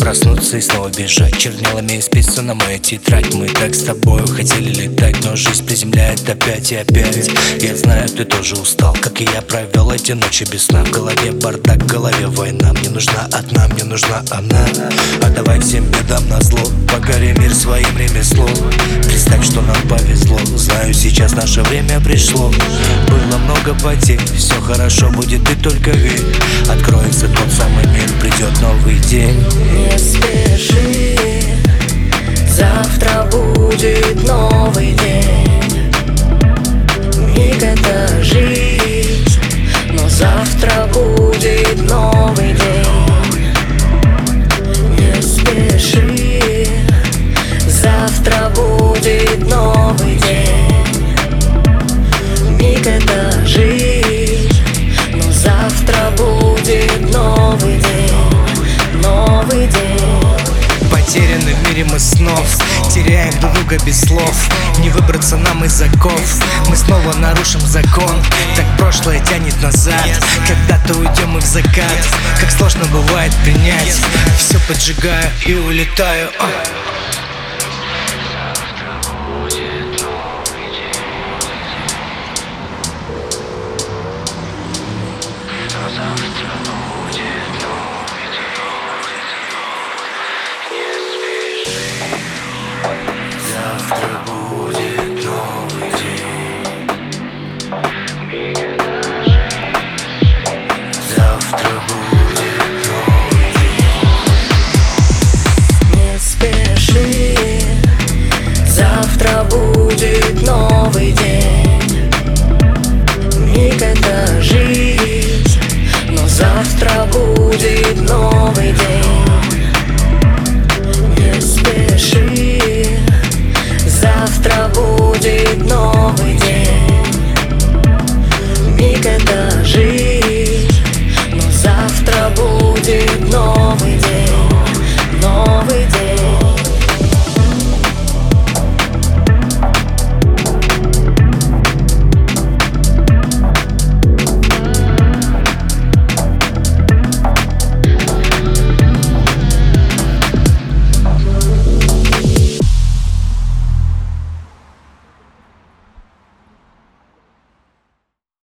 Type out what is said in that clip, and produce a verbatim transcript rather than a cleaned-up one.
проснуться и снова бежать. Чернилами исписана моя тетрадь. Мы так с тобой хотели летать, но жизнь приземляет опять и опять. Я знаю, ты тоже устал, как и я провел эти ночи без сна. В голове бардак, в голове война. Мне нужна одна, мне нужна она. А давай всем бедам назло, покори мир своим ремеслом. Представь, что нам повезло, знаю, сейчас наше время пришло. Было много потерь, все хорошо будет, ты только верь. Откроется тот самый мир, придет новый день. Не спеши, завтра будет новый день. Миг — это жизнь, но завтра будет новый день. Не спеши, завтра будет новый день. Миг — это жизнь, но завтра будет новый день. Новый день. Потеряны в мире мы снов, теряем друг друга без слов. Не выбраться нам из оков, мы снова нарушим закон. Так прошлое тянет назад, когда-то уйдем и в закат. Как сложно бывает принять, все поджигаю и улетаю. Завтра будет новый день. Завтра будет новый день. Не спеши, завтра будет новый день. Миг — это жизнь, но завтра будет новый день.